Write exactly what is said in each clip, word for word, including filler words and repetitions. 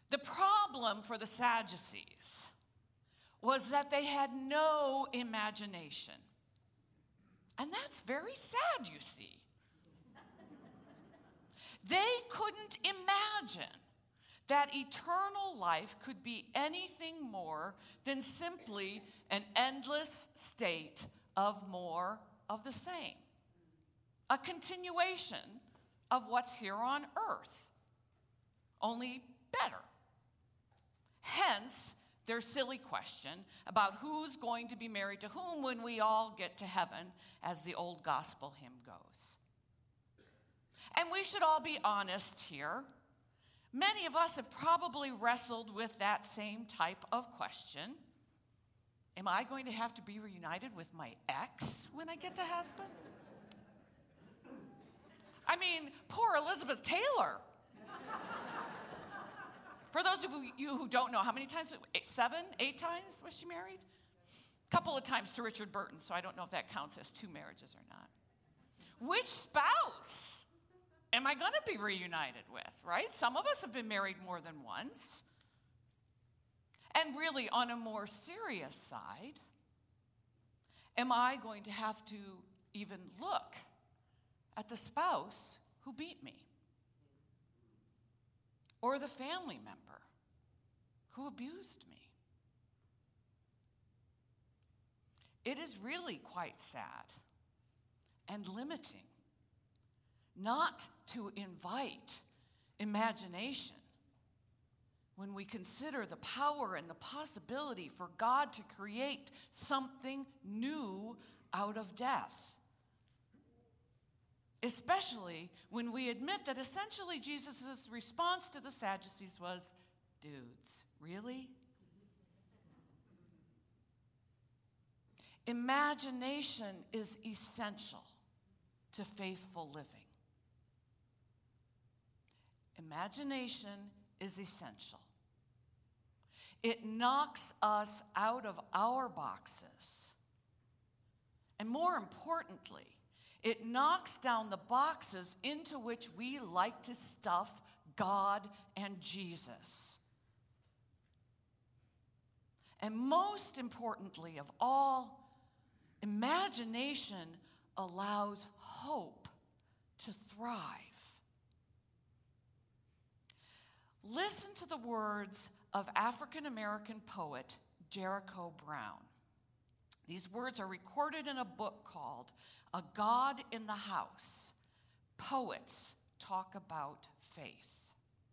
The problem for the Sadducees was that they had no imagination. And that's very sad, you see. They couldn't imagine that eternal life could be anything more than simply an endless state of more of the same, a continuation of what's here on earth, only better. Hence, their silly question about who's going to be married to whom when we all get to heaven, as the old gospel hymn goes. And we should all be honest here. Many of us have probably wrestled with that same type of question. Am I going to have to be reunited with my ex when I get to heaven? I mean, poor Elizabeth Taylor. For those of you who don't know, how many times? Seven, eight times was she married? A couple of times to Richard Burton, so I don't know if that counts as two marriages or not. Which spouse am I going to be reunited with, right? Some of us have been married more than once. And really, on a more serious side, am I going to have to even look at the spouse who beat me? Or the family member who abused me? It is really quite sad and limiting not to invite imagination when we consider the power and the possibility for God to create something new out of death. Especially when we admit that essentially Jesus' response to the Sadducees was, dudes, really? Imagination is essential to faithful living. Imagination is essential. It knocks us out of our boxes. And more importantly, it knocks down the boxes into which we like to stuff God and Jesus. And most importantly of all, imagination allows hope to thrive. Listen to the words of African-American poet Jericho Brown. These words are recorded in a book called A God in the House. Poets talk about faith.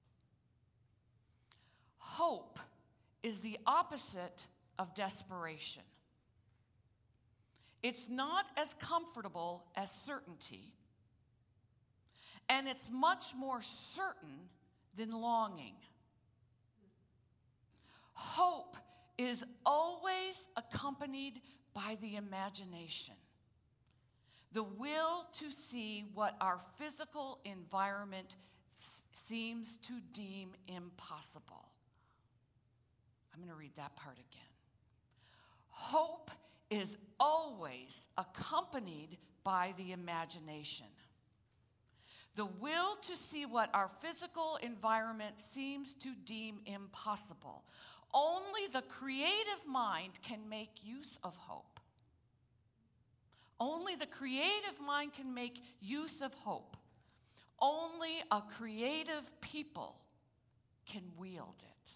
Hope is the opposite of desperation. It's not as comfortable as certainty, and it's much more certain than longing. Hope is always accompanied by the imagination, the will to see what our physical environment s- seems to deem impossible. I'm going to read that part again. Hope is always accompanied by the imagination, the will to see what our physical environment seems to deem impossible. Only the creative mind can make use of hope. Only the creative mind can make use of hope. Only a creative people can wield it.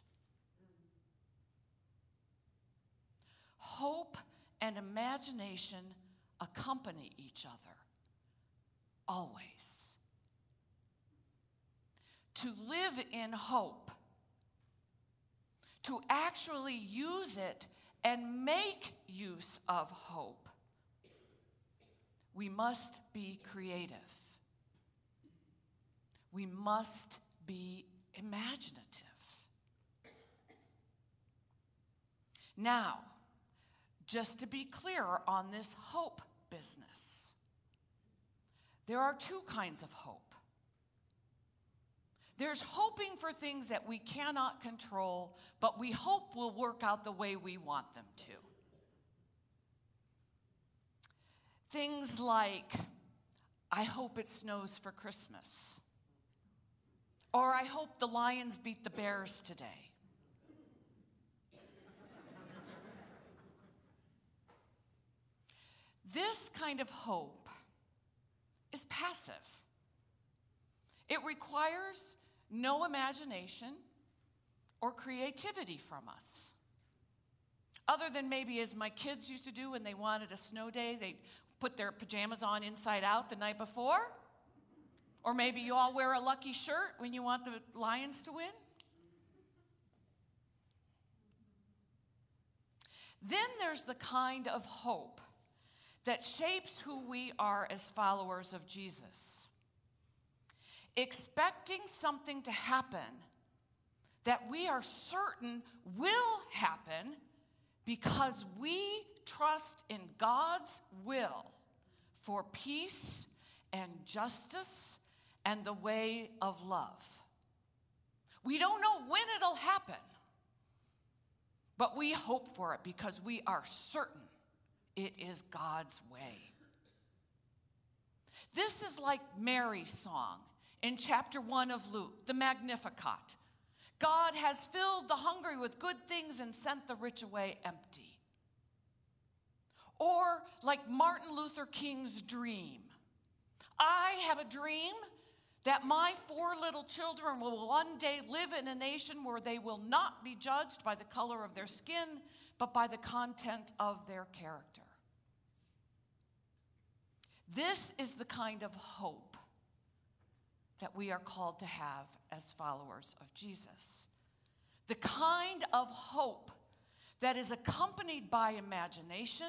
Hope and imagination accompany each other, always. To live in hope, to actually use it and make use of hope, we must be creative. We must be imaginative. Now, just to be clear on this hope business, there are two kinds of hope. There's hoping for things that we cannot control, but we hope will work out the way we want them to. Things like, I hope it snows for Christmas. Or I hope the Lions beat the Bears today. This kind of hope is passive. It requires no imagination or creativity from us. Other than maybe as my kids used to do when they wanted a snow day, they'd put their pajamas on inside out the night before. Or maybe you all wear a lucky shirt when you want the Lions to win. Then there's the kind of hope that shapes who we are as followers of Jesus. Expecting something to happen that we are certain will happen because we trust in God's will for peace and justice and the way of love. We don't know when it'll happen, but we hope for it because we are certain it is God's way. This is like Mary's song in chapter one of Luke, the Magnificat. God has filled the hungry with good things and sent the rich away empty. Or like Martin Luther King's dream. I have a dream that my four little children will one day live in a nation where they will not be judged by the color of their skin, but by the content of their character. This is the kind of hope that we are called to have as followers of Jesus. The kind of hope that is accompanied by imagination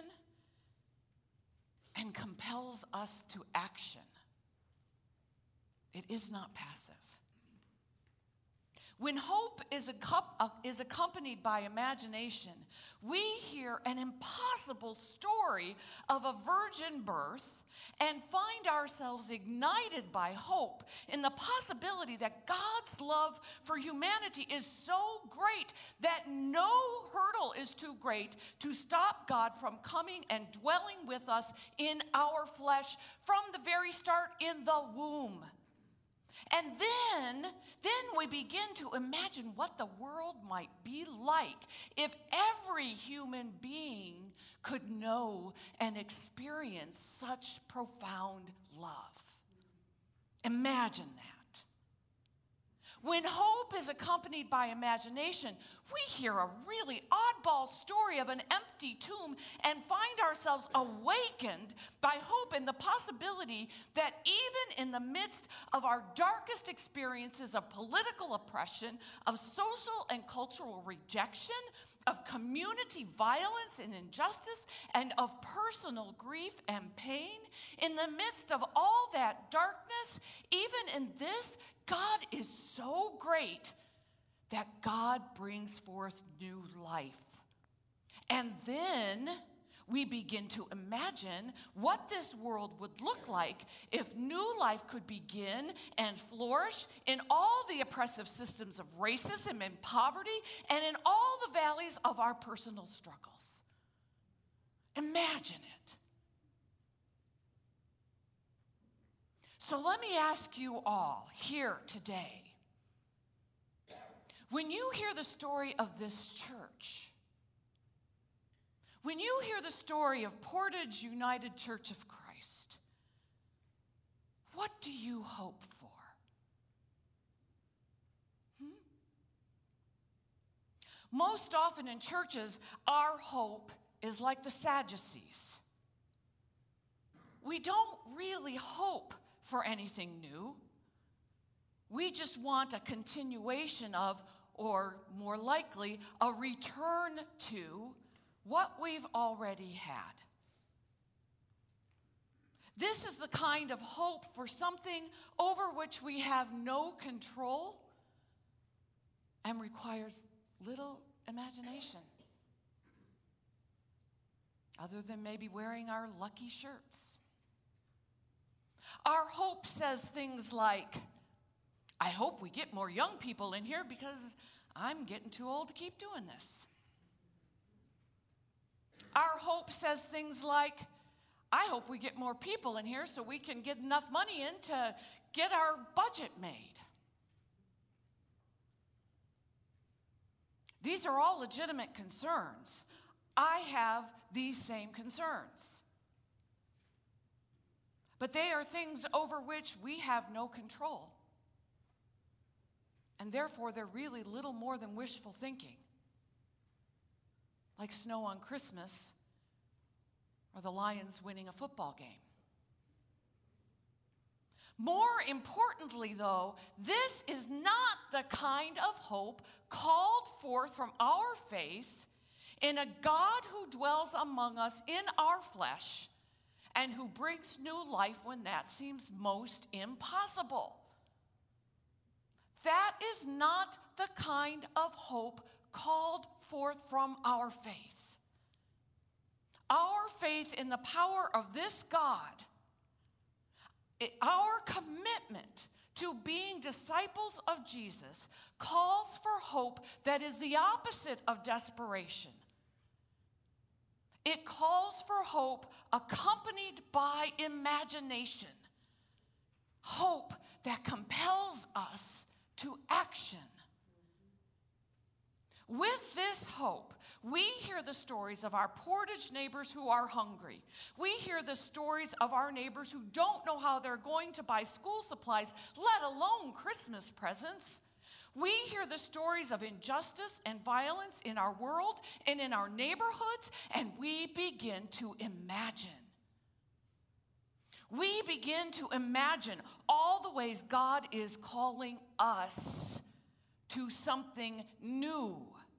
and compels us to action. It is not passive. When hope is, ac- is accompanied by imagination, we hear an impossible story of a virgin birth and find ourselves ignited by hope in the possibility that God's love for humanity is so great that no hurdle is too great to stop God from coming and dwelling with us in our flesh from the very start in the womb. And then, then we begin to imagine what the world might be like if every human being could know and experience such profound love. Imagine that. When hope is accompanied by imagination, we hear a really oddball story of an empty tomb and find ourselves awakened by hope and the possibility that even in the midst of our darkest experiences of political oppression, of social and cultural rejection, of community violence and injustice, and of personal grief and pain, in the midst of all that darkness, even in this, God is so great that God brings forth new life. And then we begin to imagine what this world would look like if new life could begin and flourish in all the oppressive systems of racism and poverty and in all the valleys of our personal struggles. Imagine it. So let me ask you all here today, when you hear the story of this church, when you hear the story of Portage United Church of Christ, what do you hope for? Hmm? Most often in churches, our hope is like the Sadducees. We don't really hope for anything new. We just want a continuation of, or more likely, a return to what we've already had. This is the kind of hope for something over which we have no control and requires little imagination, other than maybe wearing our lucky shirts. Our hope says things like, I hope we get more young people in here because I'm getting too old to keep doing this. Our hope says things like, I hope we get more people in here so we can get enough money in to get our budget made. These are all legitimate concerns. I have these same concerns. But they are things over which we have no control. And therefore, they're really little more than wishful thinking. Like snow on Christmas or the Lions winning a football game. More importantly, though, this is not the kind of hope called forth from our faith in a God who dwells among us in our flesh and who brings new life when that seems most impossible. That is not the kind of hope called forth from our faith. Our faith in the power of this God, our commitment to being disciples of Jesus, calls for hope that is the opposite of desperation. It calls for hope accompanied by imagination. Hope that compels us to action. With this hope, we hear the stories of our Portage neighbors who are hungry. We hear the stories of our neighbors who don't know how they're going to buy school supplies, let alone Christmas presents. We hear the stories of injustice and violence in our world and in our neighborhoods, and we begin to imagine. We begin to imagine all the ways God is calling us to something new.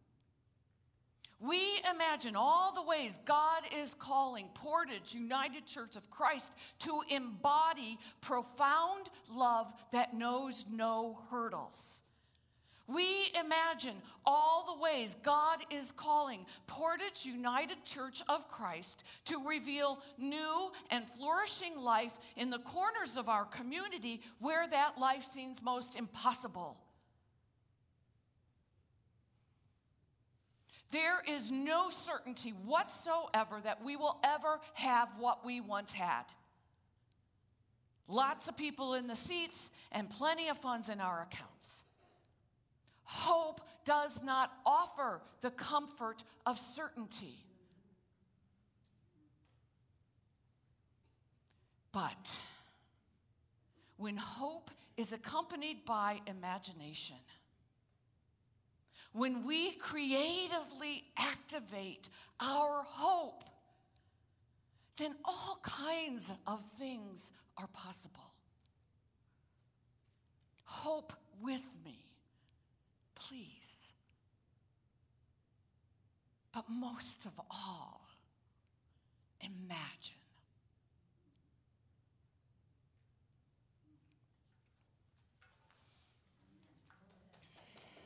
We imagine all the ways God is calling Portage United Church of Christ to embody profound love that knows no hurdles. We imagine all the ways God is calling Portage United Church of Christ to reveal new and flourishing life in the corners of our community where that life seems most impossible. There is no certainty whatsoever that we will ever have what we once had. Lots of people in the seats and plenty of funds in our accounts. Hope does not offer the comfort of certainty. But when hope is accompanied by imagination, when we creatively activate our hope, then all kinds of things are possible. Hope with me, please. But most of all, imagine.